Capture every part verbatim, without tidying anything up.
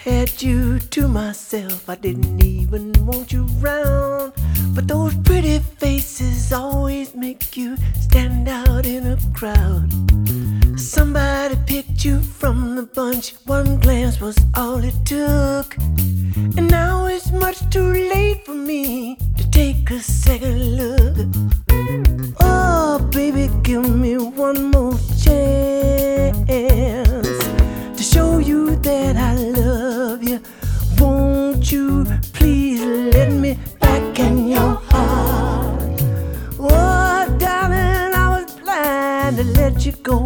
had you to myself, I didn't even want you round. But those pretty faces always make you stand out in a crowd. Somebody picked you from the bunch, one glance was all it took. And now it's much too late for me to take a second look. Oh, baby, give me one more chance to show you that I love you. Won't you please let me back in your heart? Oh, darling, I was blind to let you go.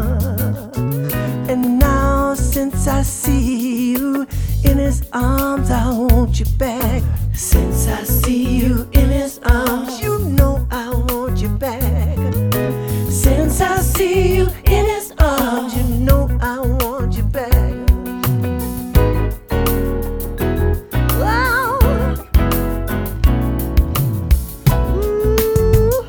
And now since I see you in his arms, I want you back. Since I see you in his arms, you know I want you back. Since I see you in his arms, you know I want you back. Wow. Ooh.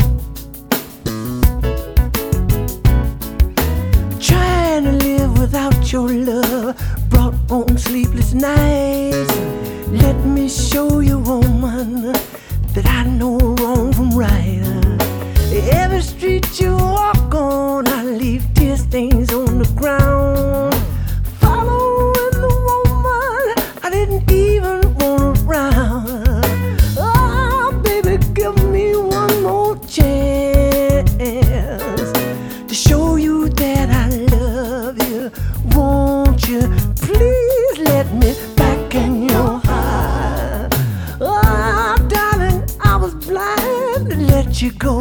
Trying to live without your love brought on sleepless nights. Let me show you, woman, that I know wrong from right. Every street you walk on, I leave tear stains on the ground. Following the woman I didn't even want around. Oh, baby, give me one more chance to show you that I love you. Won't you please let me back in your heart? Oh, darling, I was blind to let you go.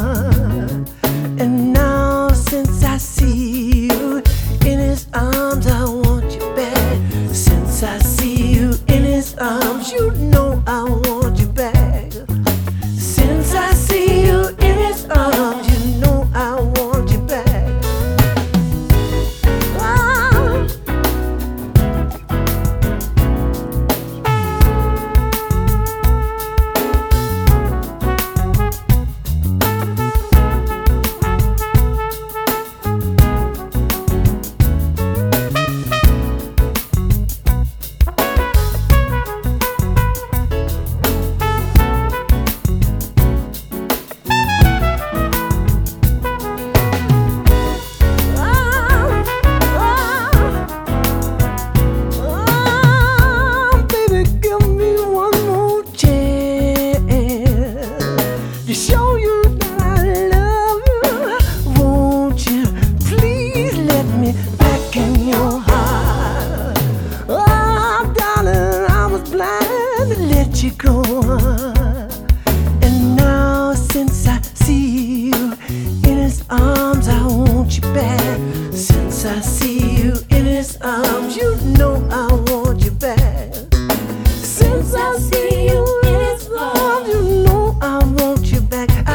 And now since I see you in his arms, I want you back. Since I see you in his arms, you know I want you back. Since I see you in his arms, you know I want you back. Ah. You go. And now since I see you in his arms, I want you back. Since I see you in his arms, you know I want you back. Since I see you in his arms, you know I want you back.